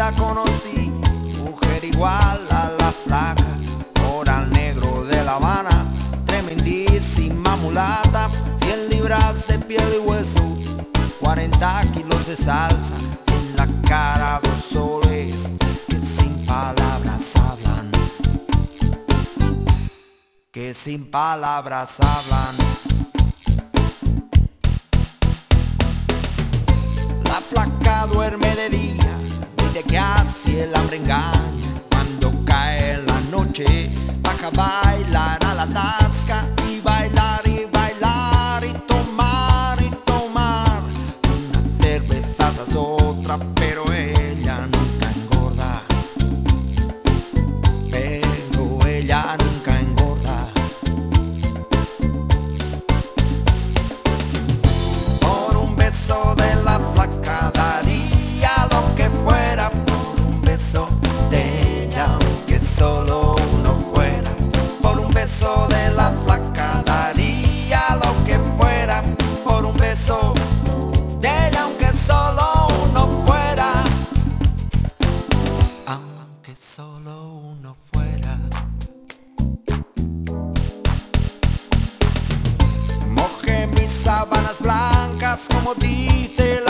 vida conocí, mujer igual a la flaca, coral negro de La Habana, tremendísima mulata, 100 libras de piel y hueso, 40 kilos de salsa, en la cara 2 soles que sin palabras hablan, que sin palabras hablan. La flaca duerme de día, dice que así el hambre engaña. Cuando cae la noche, baja a bailar a la tasca y bailar y bailar y tomar y tomar. Una cerveza tras otra, pero ella nunca engorda. Pero ella nunca engorda. Por un beso de la flaca daría lo que fuera, por un beso de ella, aunque solo uno fuera. Por un beso de la flaca daría lo que fuera, por un beso de ella, aunque solo uno fuera. Aunque solo uno fuera. Mojé mis sábanas blancas como dice